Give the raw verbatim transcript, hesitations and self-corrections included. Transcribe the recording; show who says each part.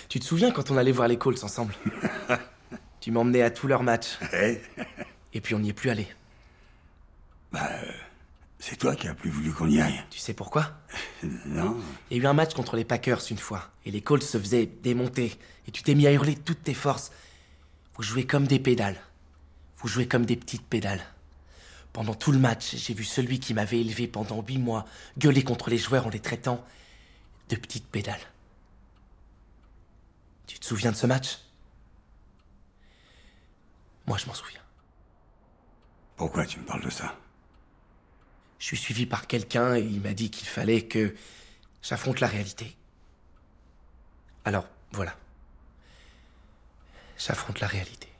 Speaker 1: Tu te souviens quand on allait voir les Colts ensemble? Tu m'emmenais à tous leurs matchs.
Speaker 2: Ouais.
Speaker 1: Et puis on n'y est plus allé.
Speaker 2: Bah, euh, c'est toi qui as plus voulu qu'on y aille.
Speaker 1: Tu sais pourquoi?
Speaker 2: Non.
Speaker 1: Il y a eu un match contre les Packers une fois, et les Colts se faisaient démonter, et tu t'es mis à hurler de toutes tes forces. Vous jouez comme des pédales. Vous jouez comme des petites pédales. Pendant tout le match, j'ai vu celui qui m'avait élevé pendant huit mois gueuler contre les joueurs en les traitant de petites pédales. Tu te souviens de ce match? Moi, je m'en souviens.
Speaker 2: Pourquoi tu me parles de ça?
Speaker 1: Je suis suivi par quelqu'un et il m'a dit qu'il fallait que j'affronte la réalité. Alors, voilà. J'affronte la réalité.